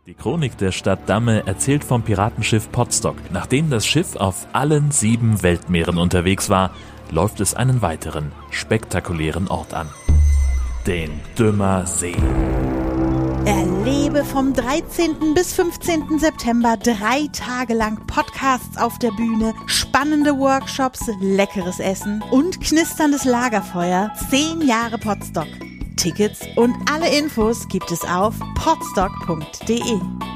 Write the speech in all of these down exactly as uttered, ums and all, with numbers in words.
Die Chronik der Stadt Damme erzählt vom Piratenschiff Potsdok. Nachdem das Schiff auf allen sieben Weltmeeren unterwegs war, läuft es einen weiteren, spektakulären Ort an. Den Dümmer See. Erlebe vom dreizehnten bis fünfzehnten September drei Tage lang Podcasts auf der Bühne, spannende Workshops, leckeres Essen und knisterndes Lagerfeuer. Zehn Jahre Potsdok. Tickets und alle Infos gibt es auf potsdok punkt de.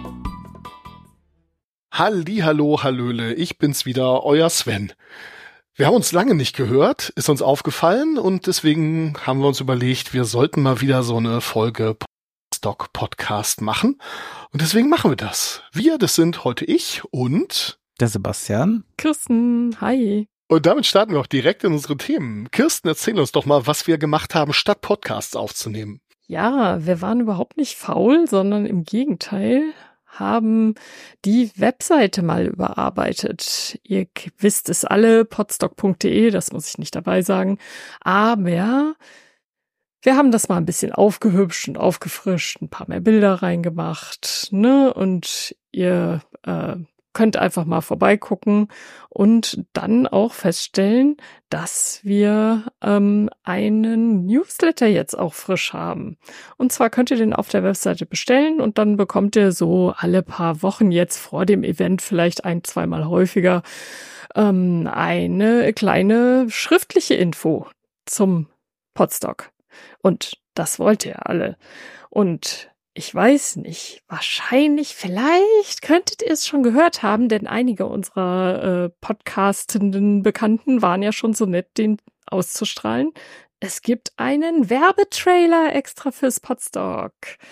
Hallihallo, hallöle, ich bin's wieder, euer Sven. Wir haben uns lange nicht gehört, ist uns aufgefallen und deswegen haben wir uns überlegt, wir sollten mal wieder so eine Folge Potsdok-Podcast machen. Und deswegen machen wir das. Wir, das sind heute ich und der Sebastian. Kirsten, hi. Und damit starten wir auch direkt in unsere Themen. Kirsten, erzähl uns doch mal, was wir gemacht haben, statt Podcasts aufzunehmen. Ja, wir waren überhaupt nicht faul, sondern im Gegenteil haben die Webseite mal überarbeitet. Ihr wisst es alle, potsdok punkt de, das muss ich nicht dabei sagen. Aber wir haben das mal ein bisschen aufgehübscht und aufgefrischt, ein paar mehr Bilder reingemacht, ne? Und ihr äh, könnt einfach mal vorbeigucken und dann auch feststellen, dass wir ähm, einen Newsletter jetzt auch frisch haben. Und zwar könnt ihr den auf der Webseite bestellen und dann bekommt ihr so alle paar Wochen jetzt vor dem Event vielleicht ein-, zweimal häufiger ähm, eine kleine schriftliche Info zum Potsdok. Und das wollt ihr alle. Und ich weiß nicht, wahrscheinlich, vielleicht könntet ihr es schon gehört haben, denn einige unserer äh, podcastenden Bekannten waren ja schon so nett, den auszustrahlen. Es gibt einen Werbetrailer extra fürs Potsdok.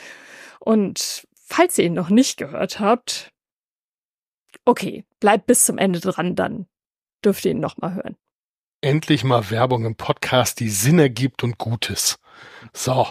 Und falls ihr ihn noch nicht gehört habt, okay, bleibt bis zum Ende dran, dann dürft ihr ihn noch mal hören. Endlich mal Werbung im Podcast, die Sinn ergibt und Gutes. So.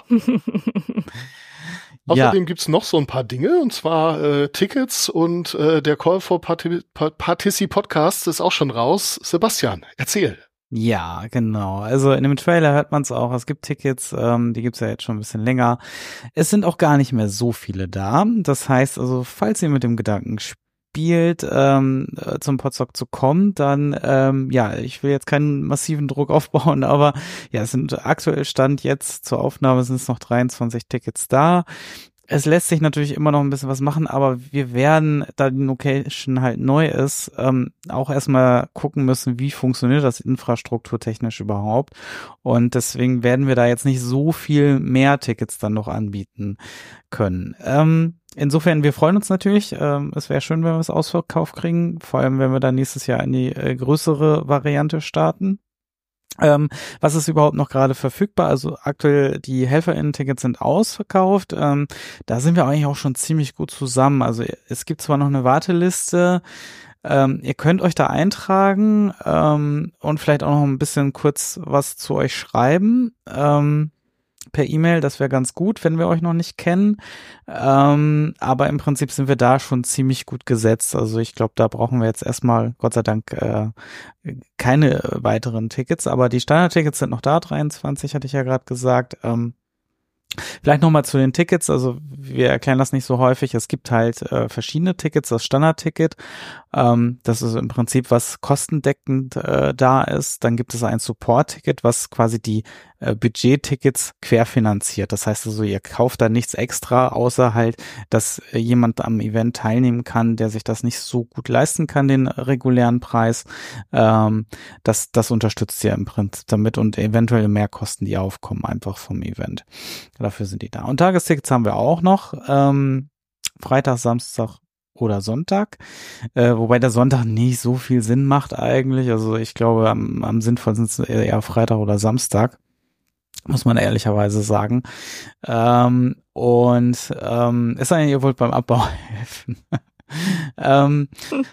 Außerdem ja. Gibt's noch so ein paar Dinge, und zwar äh, Tickets und äh, der Call for Parti- Partici Podcast ist auch schon raus. Sebastian, erzähl. Ja, genau. Also in dem Trailer hört man es auch. Es gibt Tickets, ähm, die gibt's ja jetzt schon ein bisschen länger. Es sind auch gar nicht mehr so viele da. Das heißt also, falls ihr mit dem Gedanken spielt, spielt, ähm, zum Potsdok zu kommen, dann, ähm, ja, ich will jetzt keinen massiven Druck aufbauen, aber ja, es sind aktuell Stand jetzt zur Aufnahme sind es noch dreiundzwanzig Tickets da. Es lässt sich natürlich immer noch ein bisschen was machen, aber wir werden, da die Location halt neu ist, ähm, auch erstmal gucken müssen, wie funktioniert das infrastrukturtechnisch überhaupt. Und deswegen werden wir da jetzt nicht so viel mehr Tickets dann noch anbieten können. Ähm, Insofern, wir freuen uns natürlich. Ähm, es wäre schön, wenn wir es ausverkauft kriegen, vor allem wenn wir dann nächstes Jahr in die äh, größere Variante starten. Ähm, was ist überhaupt noch gerade verfügbar? Also aktuell die HelferInnen-Tickets sind ausverkauft. Ähm, da sind wir eigentlich auch schon ziemlich gut zusammen. Also es gibt zwar noch eine Warteliste, ähm, ihr könnt euch da eintragen ähm, und vielleicht auch noch ein bisschen kurz was zu euch schreiben. Ähm, per E-Mail, das wäre ganz gut, wenn wir euch noch nicht kennen, ähm, aber im Prinzip sind wir da schon ziemlich gut gesetzt, also ich glaube, da brauchen wir jetzt erstmal, Gott sei Dank, äh, keine weiteren Tickets, aber die Standard-Tickets sind noch da, dreiundzwanzig hatte ich ja gerade gesagt. ähm, Vielleicht nochmal zu den Tickets, also wir erklären das nicht so häufig, es gibt halt äh, verschiedene Tickets, das Standard-Ticket, ähm, das ist im Prinzip was kostendeckend äh, da ist, dann gibt es ein Support-Ticket, was quasi die äh, Budget-Tickets querfinanziert, das heißt also, ihr kauft da nichts extra, außer halt, dass äh, jemand am Event teilnehmen kann, der sich das nicht so gut leisten kann, den regulären Preis, ähm, das, das unterstützt ihr im Prinzip damit und eventuell mehr Kosten, die aufkommen, einfach vom Event. Dafür sind die da. Und Tagestickets haben wir auch noch. Ähm, Freitag, Samstag oder Sonntag. Äh, wobei der Sonntag nicht so viel Sinn macht eigentlich. Also ich glaube, am, am sinnvollsten ist eher Freitag oder Samstag. Muss man ehrlicherweise sagen. Ähm, und ähm, ist eigentlich, ihr wollt beim Abbau helfen. ähm,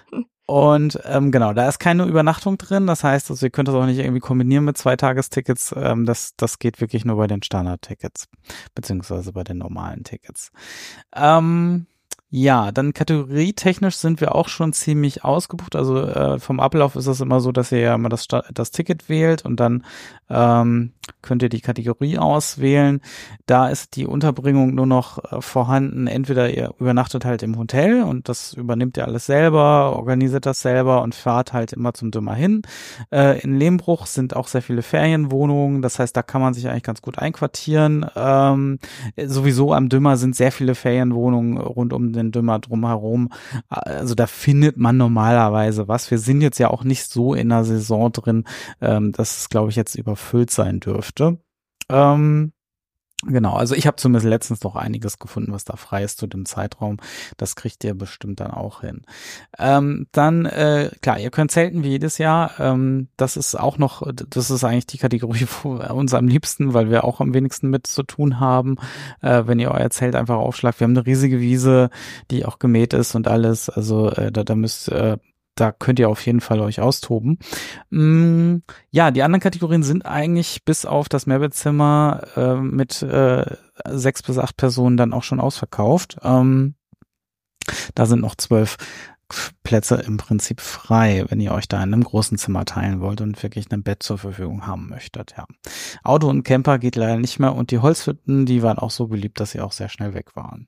Und ähm, genau, da ist keine Übernachtung drin. Das heißt, also ihr könnt das auch nicht irgendwie kombinieren mit zwei Tagestickets. Ähm, das, das geht wirklich nur bei den Standard-Tickets, beziehungsweise bei den normalen Tickets. Ähm, Ja, dann kategorietechnisch sind wir auch schon ziemlich ausgebucht. Also äh, vom Ablauf ist es immer so, dass ihr ja immer das, das Ticket wählt und dann ähm, könnt ihr die Kategorie auswählen. Da ist die Unterbringung nur noch äh, vorhanden. Entweder ihr übernachtet halt im Hotel und das übernimmt ihr alles selber, organisiert das selber und fahrt halt immer zum Dümmer hin. Äh, in Lehmbruch sind auch sehr viele Ferienwohnungen. Das heißt, da kann man sich eigentlich ganz gut einquartieren. Ähm, sowieso am Dümmer sind sehr viele Ferienwohnungen rund um den Dümmer drumherum. Also da findet man normalerweise was. Wir sind jetzt ja auch nicht so in der Saison drin, ähm, dass es, glaube ich, jetzt überfüllt sein dürfte. Ähm, genau, also ich habe zumindest letztens noch einiges gefunden, was da frei ist zu dem Zeitraum. Das kriegt ihr bestimmt dann auch hin. Ähm, dann, äh, klar, ihr könnt zelten wie jedes Jahr. Ähm, das ist auch noch, das ist eigentlich die Kategorie für uns am liebsten, weil wir auch am wenigsten mit zu tun haben, äh, wenn ihr euer Zelt einfach aufschlagt. Wir haben eine riesige Wiese, die auch gemäht ist und alles. Also äh, da, da müsst äh, Da könnt ihr auf jeden Fall euch austoben. Mm, ja, die anderen Kategorien sind eigentlich bis auf das Mehrbettzimmer äh, mit äh, sechs bis acht Personen dann auch schon ausverkauft. Ähm, da sind noch zwölf Plätze im Prinzip frei, wenn ihr euch da in einem großen Zimmer teilen wollt und wirklich ein Bett zur Verfügung haben möchtet. Ja, Auto und Camper geht leider nicht mehr und die Holzhütten, die waren auch so beliebt, dass sie auch sehr schnell weg waren.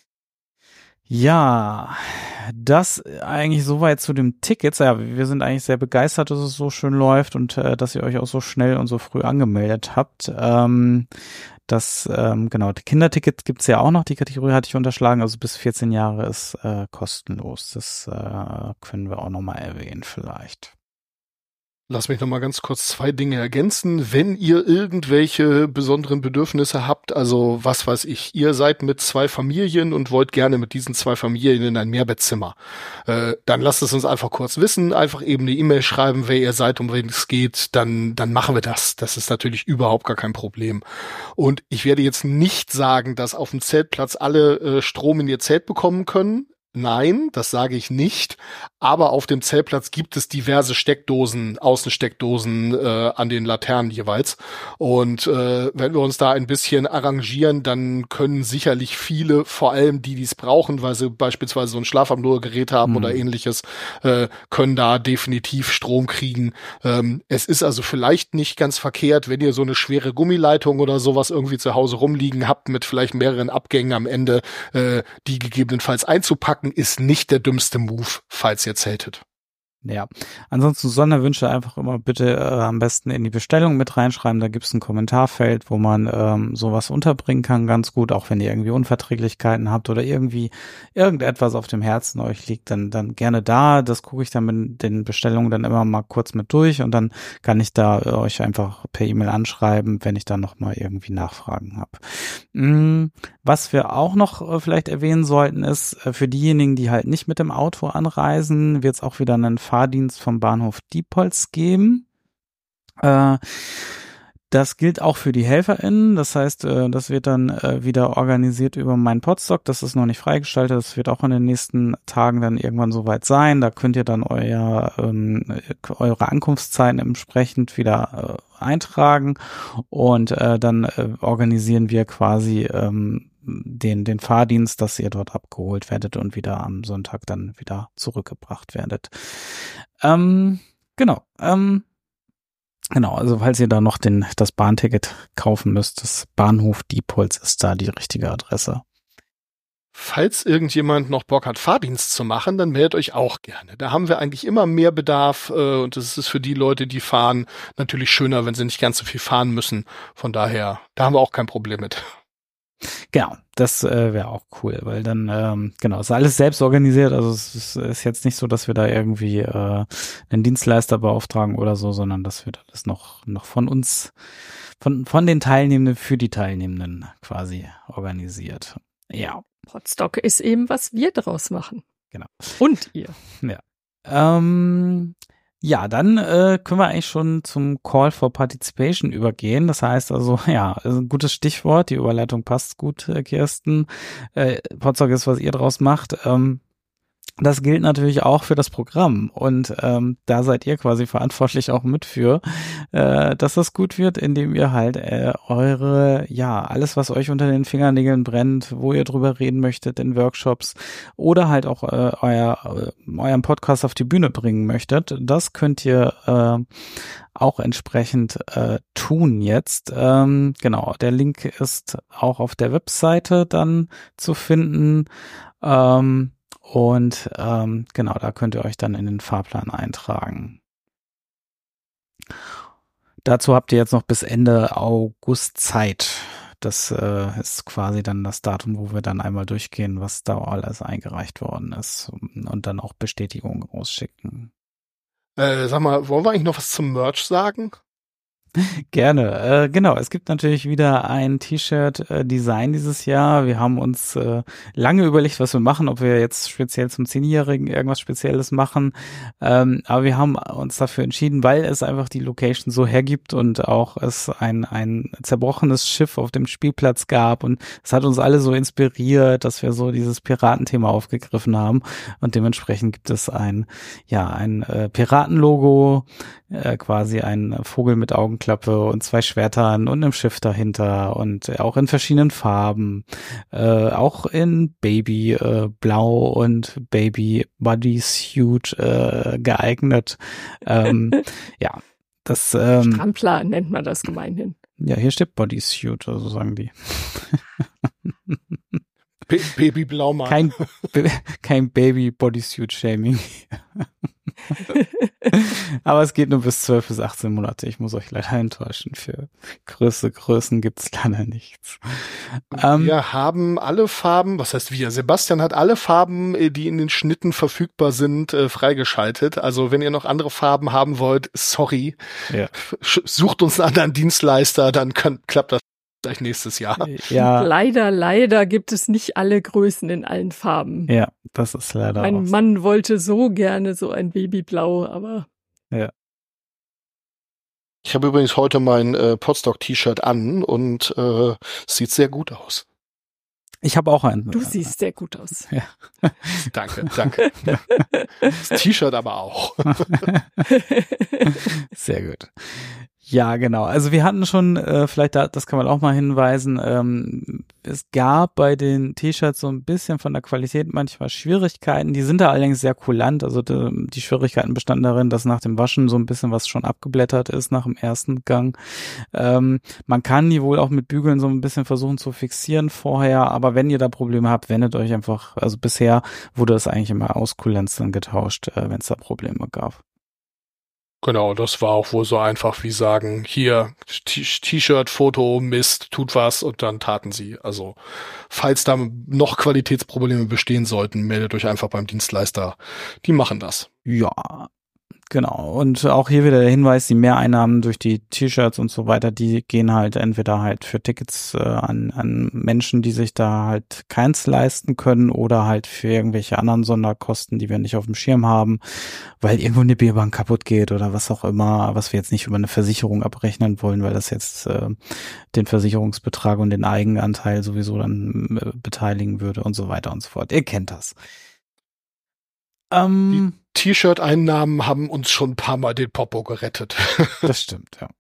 Ja, das eigentlich soweit zu dem Tickets. Ja, wir sind eigentlich sehr begeistert, dass es so schön läuft und äh, dass ihr euch auch so schnell und so früh angemeldet habt. Ähm, das, ähm, genau, die Kinderticket gibt's ja auch noch, die Kategorie hatte ich unterschlagen, also bis vierzehn Jahre ist äh, kostenlos. Das äh, können wir auch nochmal erwähnen vielleicht. Lass mich noch mal ganz kurz zwei Dinge ergänzen. Wenn ihr irgendwelche besonderen Bedürfnisse habt, also was weiß ich, ihr seid mit zwei Familien und wollt gerne mit diesen zwei Familien in ein Mehrbettzimmer, äh, dann lasst es uns einfach kurz wissen, einfach eben eine E-Mail schreiben, wer ihr seid, um wen es geht, dann dann machen wir das. Das ist natürlich überhaupt gar kein Problem. Und ich werde jetzt nicht sagen, dass auf dem Zeltplatz alle äh, Strom in ihr Zelt bekommen können. Nein, das sage ich nicht. Aber auf dem Zeltplatz gibt es diverse Steckdosen, Außensteckdosen äh, an den Laternen jeweils. Und äh, wenn wir uns da ein bisschen arrangieren, dann können sicherlich viele, vor allem die, die es brauchen, weil sie beispielsweise so ein Schlafapnoe-Gerät haben mhm. oder ähnliches, äh, können da definitiv Strom kriegen. Ähm, es ist also vielleicht nicht ganz verkehrt, wenn ihr so eine schwere Gummileitung oder sowas irgendwie zu Hause rumliegen habt mit vielleicht mehreren Abgängen am Ende, äh, die gegebenenfalls einzupacken, ist nicht der dümmste Move, falls ihr zeltet. Ja, ansonsten Sonderwünsche einfach immer bitte äh, am besten in die Bestellung mit reinschreiben. Da gibt's ein Kommentarfeld, wo man ähm, sowas unterbringen kann, ganz gut. Auch wenn ihr irgendwie Unverträglichkeiten habt oder irgendwie irgendetwas auf dem Herzen euch liegt, dann dann gerne da. Das gucke ich dann mit den Bestellungen dann immer mal kurz mit durch und dann kann ich da äh, euch einfach per E-Mail anschreiben, wenn ich dann nochmal irgendwie Nachfragen habe. Mhm. Was wir auch noch äh, vielleicht erwähnen sollten, ist, äh, für diejenigen, die halt nicht mit dem Auto anreisen, wird es auch wieder einen Fahrdienst vom Bahnhof Diepholz geben. Äh, das gilt auch für die HelferInnen. Das heißt, äh, das wird dann äh, wieder organisiert über mein Podstock. Das ist noch nicht freigeschaltet. Das wird auch in den nächsten Tagen dann irgendwann soweit sein. Da könnt ihr dann euer, ähm, eure Ankunftszeiten entsprechend wieder äh, eintragen und äh, dann äh, organisieren wir quasi ähm, den den Fahrdienst, dass ihr dort abgeholt werdet und wieder am Sonntag dann wieder zurückgebracht werdet. Ähm, genau. Ähm, genau, also falls ihr da noch den das Bahnticket kaufen müsst, das Bahnhof Diepholz ist da die richtige Adresse. Falls irgendjemand noch Bock hat, Fahrdienst zu machen, dann meldet euch auch gerne. Da haben wir eigentlich immer mehr Bedarf äh, und es ist für die Leute, die fahren, natürlich schöner, wenn sie nicht ganz so viel fahren müssen. Von daher, da haben wir auch kein Problem mit. Genau, das äh, wäre auch cool, weil dann, ähm, genau, ist alles selbst organisiert, also es ist, ist jetzt nicht so, dass wir da irgendwie äh, einen Dienstleister beauftragen oder so, sondern das wird alles noch noch von uns, von von den Teilnehmenden für die Teilnehmenden quasi organisiert. Ja. Podstock ist eben, was wir draus machen. Genau. Und ihr. Ja. Ähm, ja, dann äh, können wir eigentlich schon zum Call for Participation übergehen. Das heißt also, ja, ist ein gutes Stichwort. Die Überleitung passt gut, äh, Kirsten. Äh, Podstock ist, was ihr draus macht. Ähm, Das gilt natürlich auch für das Programm und ähm, da seid ihr quasi verantwortlich auch mit für, äh, dass das gut wird, indem ihr halt äh, eure, ja, alles, was euch unter den Fingernägeln brennt, wo ihr drüber reden möchtet in Workshops oder halt auch äh, euer, äh, euren Podcast auf die Bühne bringen möchtet, das könnt ihr äh, auch entsprechend äh, tun jetzt. Ähm, genau, der Link ist auch auf der Webseite dann zu finden. Ähm, Und ähm, genau, da könnt ihr euch dann in den Fahrplan eintragen. Dazu habt ihr jetzt noch bis Ende August Zeit. Das äh, ist quasi dann das Datum, wo wir dann einmal durchgehen, was da alles eingereicht worden ist und dann auch Bestätigungen rausschicken. Äh, sag mal, wollen wir eigentlich noch was zum Merch sagen? Gerne. Äh, genau, es gibt natürlich wieder ein T-Shirt-Design dieses Jahr. Wir haben uns äh, lange überlegt, was wir machen, ob wir jetzt speziell zum Zehnjährigen irgendwas Spezielles machen. Ähm, aber wir haben uns dafür entschieden, weil es einfach die Location so hergibt und auch es ein ein zerbrochenes Schiff auf dem Spielplatz gab. Und es hat uns alle so inspiriert, dass wir so dieses Piratenthema aufgegriffen haben. Und dementsprechend gibt es ein, ja, ein äh, Piratenlogo, äh, quasi ein Vogel mit Augenklappe und zwei Schwertern und einem Schiff dahinter und auch in verschiedenen Farben, äh, auch in Baby äh, Blau und Baby Bodysuit äh, geeignet. Ähm, ja, das ähm, Strampler nennt man das gemeinhin. Ja, hier steht Bodysuit, also sagen die. Babyblau mal. Kein, kein Baby-Bodysuit-Shaming. Aber es geht nur bis zwölf bis achtzehn Monate. Ich muss euch leider enttäuschen. Für größere Größen gibt's leider nichts. Wir Ähm, haben alle Farben, was heißt wir? Sebastian hat alle Farben, die in den Schnitten verfügbar sind, freigeschaltet. Also wenn ihr noch andere Farben haben wollt, sorry. Ja. Sucht uns einen anderen Dienstleister, dann kann, klappt das gleich nächstes Jahr. Ja. Leider, leider gibt es nicht alle Größen in allen Farben. Ja, das ist leider Mein auch so. Mann wollte so gerne so ein Babyblau, aber Ja. Ich habe übrigens heute mein äh, Podstock-T-Shirt an und äh, sieht sehr gut aus. Ich habe auch einen. du siehst sehr gut aus. Ja. Danke, danke. Das T-Shirt aber auch. Sehr gut. Ja, genau. Also wir hatten schon, äh, vielleicht da, das kann man auch mal hinweisen, ähm, es gab bei den T-Shirts so ein bisschen von der Qualität manchmal Schwierigkeiten. Die sind da allerdings sehr kulant. Also die, die Schwierigkeiten bestanden darin, dass nach dem Waschen so ein bisschen was schon abgeblättert ist nach dem ersten Gang. Ähm, man kann die wohl auch mit Bügeln so ein bisschen versuchen zu fixieren vorher, aber wenn ihr da Probleme habt, wendet euch einfach, also bisher wurde es eigentlich immer aus Kulanz dann getauscht, äh, wenn es da Probleme gab. Genau, das war auch wohl so einfach wie sagen, hier T-Shirt, Foto, Mist, tut was und dann taten sie. Also falls da noch Qualitätsprobleme bestehen sollten, meldet euch einfach beim Dienstleister. Die machen das. Ja, genau. Und auch hier wieder der Hinweis, die Mehreinnahmen durch die T-Shirts und so weiter, die gehen halt entweder halt für Tickets äh, an, an Menschen, die sich da halt keins leisten können oder halt für irgendwelche anderen Sonderkosten, die wir nicht auf dem Schirm haben, weil irgendwo eine Bierbank kaputt geht oder was auch immer, was wir jetzt nicht über eine Versicherung abrechnen wollen, weil das jetzt äh, den Versicherungsbetrag und den Eigenanteil sowieso dann äh, beteiligen würde und so weiter und so fort. Ihr kennt das. Ähm, Die T-Shirt-Einnahmen haben uns schon ein paar Mal den Popo gerettet. Das stimmt, ja.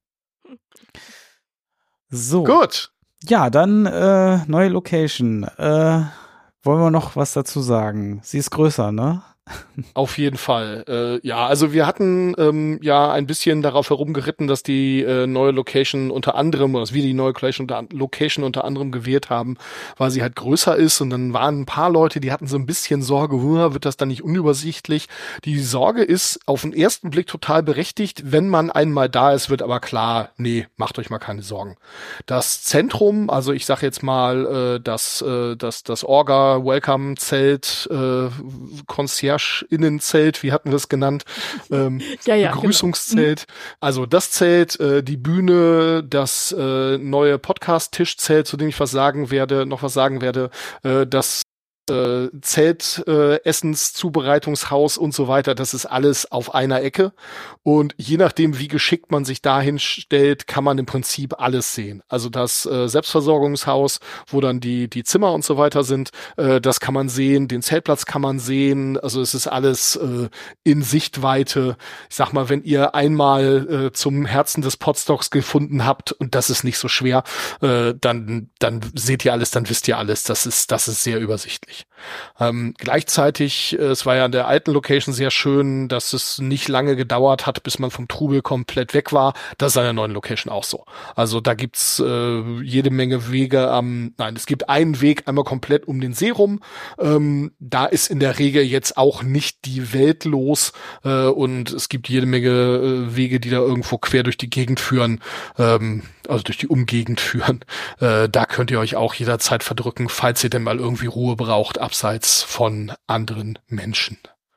So. Gut. Ja, dann äh, neue Location. Äh, wollen wir noch was dazu sagen? Sie ist größer, ne? Auf jeden Fall. Äh, ja, also wir hatten ähm, ja ein bisschen darauf herumgeritten, dass die äh, neue Location unter anderem, oder dass wir die neue Location unter, Location unter anderem gewählt haben, weil sie halt größer ist. Und dann waren ein paar Leute, die hatten so ein bisschen Sorge, huh, wird das dann nicht unübersichtlich? Die Sorge ist auf den ersten Blick total berechtigt. Wenn man einmal da ist, wird aber klar, nee, macht euch mal keine Sorgen. Das Zentrum, also ich sag jetzt mal, äh, das, äh, das, das Orga-Welcome-Zelt, äh, Concierge, Innenzelt, wie hatten wir es genannt? Ähm, ja, ja, Begrüßungszelt. Genau. Also das Zelt, äh, die Bühne, das äh, neue Podcast-Tischzelt, zu dem ich was sagen werde, noch was sagen werde, äh, das äh, Zelt, äh, Essenszubereitungshaus und so weiter, das ist alles auf einer Ecke. Und je nachdem, wie geschickt man sich dahin stellt, kann man im Prinzip alles sehen. Also das äh, Selbstversorgungshaus, wo dann die die Zimmer und so weiter sind, äh, das kann man sehen, den Zeltplatz kann man sehen. Also es ist alles äh, in Sichtweite. Ich sag mal, wenn ihr einmal äh, zum Herzen des Podstocks gefunden habt, und das ist nicht so schwer, äh, dann dann seht ihr alles, dann wisst ihr alles. Das ist das ist sehr übersichtlich. Ähm, gleichzeitig, äh, es war ja an der alten Location sehr schön, dass es nicht lange gedauert hat, bis man vom Trubel komplett weg war. Das ist an der neuen Location auch so. Also da gibt's äh, jede Menge Wege am, nein, es gibt einen Weg einmal komplett um den See rum. Ähm, da ist in der Regel jetzt auch nicht die Welt los äh, und es gibt jede Menge äh, Wege, die da irgendwo quer durch die Gegend führen, ähm, also durch die Umgegend führen. Äh, da könnt ihr euch auch jederzeit verdrücken, falls ihr denn mal irgendwie Ruhe braucht, abseits von anderen Menschen.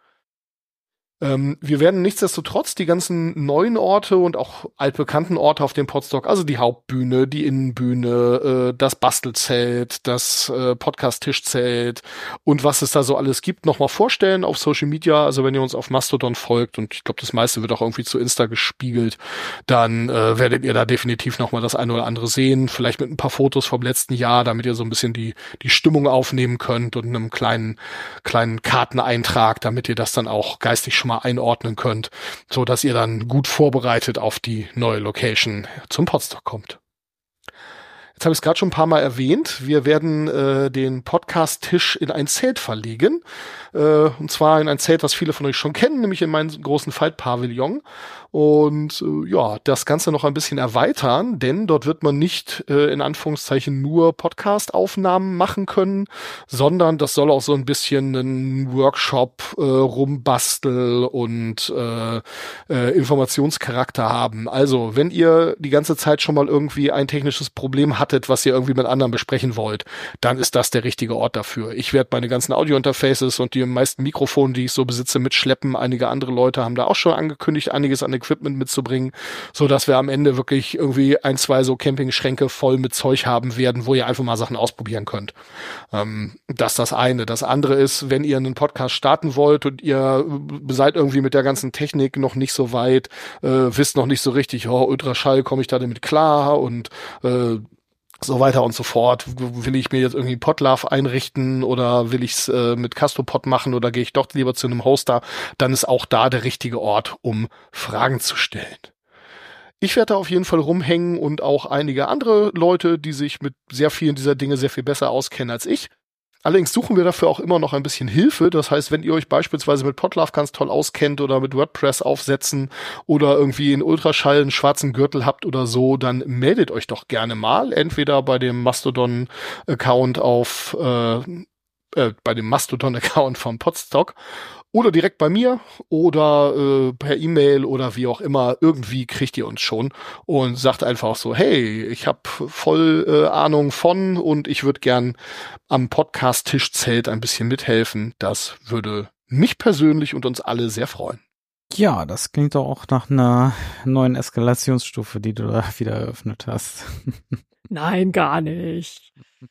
Ähm, wir werden nichtsdestotrotz die ganzen neuen Orte und auch altbekannten Orte auf dem Podstock, also die Hauptbühne, die Innenbühne, äh, das Bastelzelt, das äh, Podcast-Tischzelt und was es da so alles gibt, nochmal vorstellen auf Social Media. Also wenn ihr uns auf Mastodon folgt, und ich glaube, das meiste wird auch irgendwie zu Insta gespiegelt, dann äh, werdet ihr da definitiv nochmal das eine oder andere sehen, vielleicht mit ein paar Fotos vom letzten Jahr, damit ihr so ein bisschen die die Stimmung aufnehmen könnt und einem kleinen kleinen Karteneintrag, damit ihr das dann auch geistig schon mal einordnen könnt, so dass ihr dann gut vorbereitet auf die neue Location zum Podstock kommt. Jetzt habe ich es gerade schon ein paar Mal erwähnt. Wir werden äh, den Podcast-Tisch in ein Zelt verlegen. Äh, und zwar in ein Zelt, was viele von euch schon kennen, nämlich in meinen großen Faltpavillon. Und äh, ja, das Ganze noch ein bisschen erweitern, denn dort wird man nicht äh, in Anführungszeichen nur Podcast-Aufnahmen machen können, sondern das soll auch so ein bisschen ein Workshop, äh, Rumbastel und äh, äh, Informationscharakter haben. Also, wenn ihr die ganze Zeit schon mal irgendwie ein technisches Problem hattet, was ihr irgendwie mit anderen besprechen wollt, dann ist das der richtige Ort dafür. Ich werde meine ganzen Audio-Interfaces und die meisten Mikrofone, die ich so besitze, mitschleppen. Einige andere Leute haben da auch schon angekündigt, einiges an Equipment mitzubringen, so dass wir am Ende wirklich irgendwie ein, zwei so Campingschränke voll mit Zeug haben werden, wo ihr einfach mal Sachen ausprobieren könnt. Ähm, das ist das eine. Das andere ist, wenn ihr einen Podcast starten wollt und ihr seid irgendwie mit der ganzen Technik noch nicht so weit, äh, wisst noch nicht so richtig, oh, Ultraschall, komme ich da damit klar und äh, so weiter und so fort. Will ich mir jetzt irgendwie Podlove einrichten oder will ich es äh, mit Castopod machen oder gehe ich doch lieber zu einem Hoster? Dann ist auch da der richtige Ort, um Fragen zu stellen. Ich werde da auf jeden Fall rumhängen und auch einige andere Leute, die sich mit sehr vielen dieser Dinge sehr viel besser auskennen als ich. Allerdings suchen wir dafür auch immer noch ein bisschen Hilfe. Das heißt, wenn ihr euch beispielsweise mit Podlove ganz toll auskennt oder mit WordPress aufsetzen oder irgendwie in Ultraschall einen schwarzen Gürtel habt oder so, dann meldet euch doch gerne mal. Entweder bei dem Mastodon-Account auf, äh, äh, bei dem Mastodon-Account vom Podstock oder direkt bei mir oder äh, per E-Mail oder wie auch immer. Irgendwie kriegt ihr uns schon und sagt einfach so, hey, ich habe voll äh, Ahnung von und ich würde gern am Podcast-Tischzelt ein bisschen mithelfen. Das würde mich persönlich und uns alle sehr freuen. Ja, das klingt doch auch nach einer neuen Eskalationsstufe, die du da wieder eröffnet hast. Nein, gar nicht.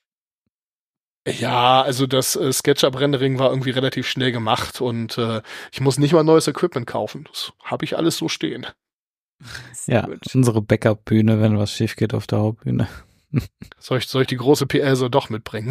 Ja, also das äh, SketchUp-Rendering war irgendwie relativ schnell gemacht und äh, ich muss nicht mal neues Equipment kaufen. Das habe ich alles so stehen. Sehr ja, gut. Unsere Backup-Bühne, wenn was schief geht auf der Hauptbühne. Soll ich, soll ich die große P L so doch mitbringen?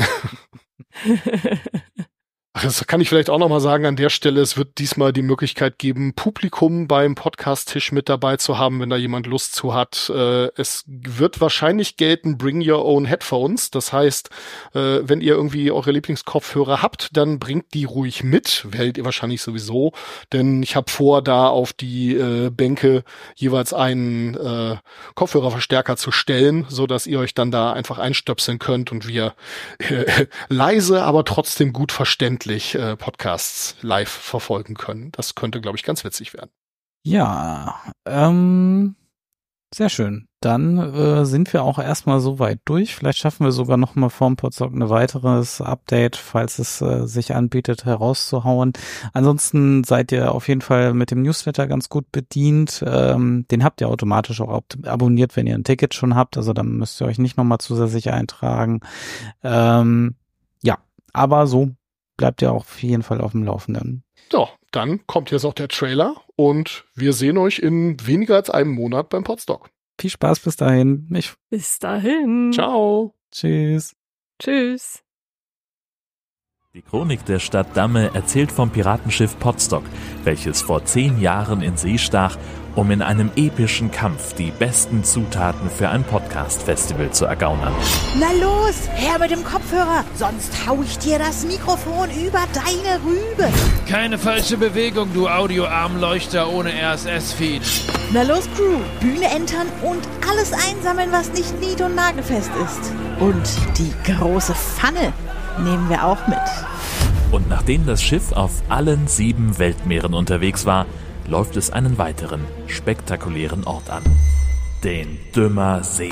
Ach, das kann ich vielleicht auch noch mal sagen an der Stelle. Es wird diesmal die Möglichkeit geben, Publikum beim Podcast-Tisch mit dabei zu haben, wenn da jemand Lust zu hat. Äh, es wird wahrscheinlich gelten, bring your own headphones. Das heißt, äh, wenn ihr irgendwie eure Lieblingskopfhörer habt, dann bringt die ruhig mit. Wählt ihr wahrscheinlich sowieso. Denn ich habe vor, da auf die äh, Bänke jeweils einen äh, Kopfhörerverstärker zu stellen, so dass ihr euch dann da einfach einstöpseln könnt und wir äh, leise, aber trotzdem gut verständlich äh, Podcasts live verfolgen können. Das könnte, glaube ich, ganz witzig werden. Ja, ähm, sehr schön. Dann äh, sind wir auch erstmal so weit durch. Vielleicht schaffen wir sogar noch mal vorm Podstock ein weiteres Update, falls es äh, sich anbietet, herauszuhauen. Ansonsten seid ihr auf jeden Fall mit dem Newsletter ganz gut bedient. Ähm, den habt ihr automatisch auch ab- abonniert, wenn ihr ein Ticket schon habt. Also dann müsst ihr euch nicht noch mal zusätzlich eintragen. Ähm, ja, aber so bleibt ihr auch auf jeden Fall auf dem Laufenden. So, dann kommt jetzt auch der Trailer und wir sehen euch in weniger als einem Monat beim Podstock. Viel Spaß bis dahin. Ich Bis dahin. Ciao. Tschüss. Tschüss. Die Chronik der Stadt Damme erzählt vom Piratenschiff Podstock, welches vor zehn Jahren in See stach, um in einem epischen Kampf die besten Zutaten für ein Podcast-Festival zu ergaunern. Na los, her mit dem Kopfhörer, sonst hau ich dir das Mikrofon über deine Rübe. Keine falsche Bewegung, du Audioarmleuchter ohne R S S-Feed. Na los, Crew, Bühne entern und alles einsammeln, was nicht nied- und nagelfest ist. Und die große Pfanne nehmen wir auch mit. Und nachdem das Schiff auf allen sieben Weltmeeren unterwegs war, läuft es einen weiteren, spektakulären Ort an. Den Dümmer See.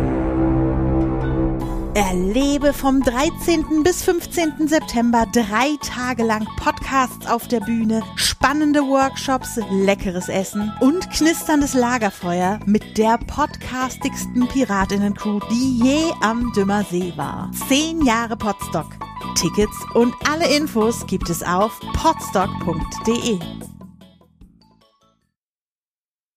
Erlebe vom dreizehnten bis fünfzehnten September drei Tage lang Podcasts auf der Bühne, spannende Workshops, leckeres Essen und knisterndes Lagerfeuer mit der podcastigsten Piratinnen-Crew, die je am Dümmer See war. Zehn Jahre Podstock. Tickets und alle Infos gibt es auf podstock punkt de.